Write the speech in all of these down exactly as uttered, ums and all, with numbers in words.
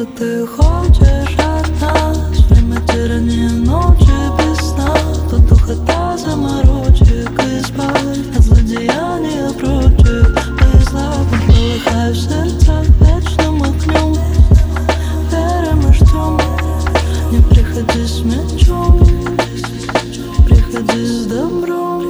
Может, ты хочешь от нас время тирания, ночи без сна, тут духота заморочек, избавь от злодеяния прочих. Мы злаком полыхай в сердцах вечным огнем, верим и ждем. Не приходи с мечом, приходи с добром.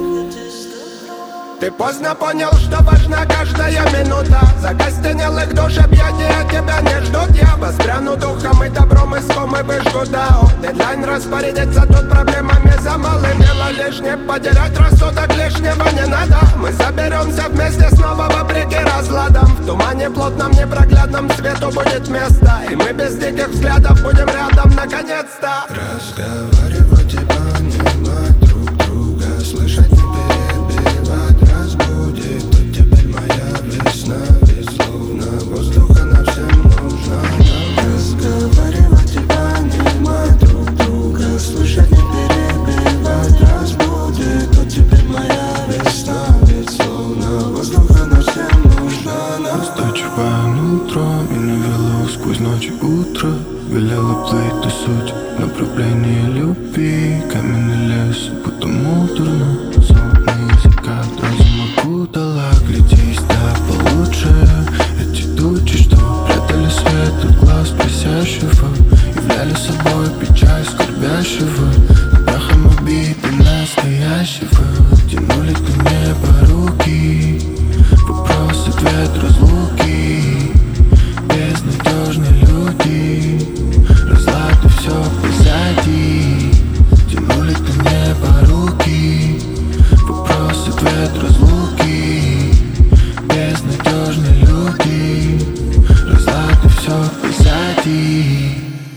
Ты поздно понял, что важна каждая минута. Закостенелых душ объятия тебя не ждут. Я воспряну духом и добром иском и выжгу дао. Дедлайн распорядится тут проблемами за малым. Дело лишнее, потерять рассудок лишнего не надо. Мы соберемся вместе снова вопреки разладам. В тумане плотном непроглядном свету будет место, и мы без диких взглядов будем рядом наконец-то. Разговаривать и понимать друг друга, слышать не перебивать, разбудит. Тут теперь моя весна, безусловно, воздуха нам всем нужна. Разговаривать и понимать друг друга, слышать не перебивать, разбудит. Тут теперь моя весна, безусловно, воздуха нам всем нужна. Настойчивое нутро меня вело сквозь ночь и утро. Велела плыть до суть направление любви. Каменный лес, будто муторно. Солнечный закат разум окутала. Глядись, да получше. Эти тучи, что прятали свет от глаз просящего, являли собой печаль скорбящего. Над прахом обиды настоящего тянули к небу руки. Вопрос, ответ, разлуки. Безнадежные люди, разлады все позади. Тянули до неба руки. Вопрос, ответ, разлуки. Безнадежные люди, разлады все позади.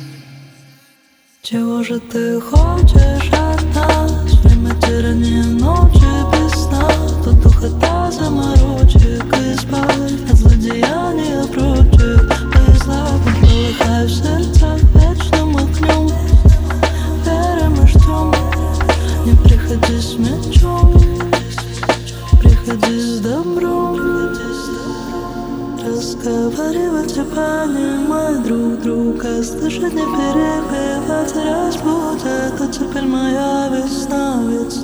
Чего же ты хочешь от нас? Время тирания, ночи без сна, тут духота заморочек, избавь от злодеяния прочих. Мы злаком полыхай в сердцах вечным огнем, верим и ждем. Не приходи с мечом, приходи с добром. Разговаривать и понимать друг друга, слышать не перебивать, разбудит. Тут теперь моя весна, ведь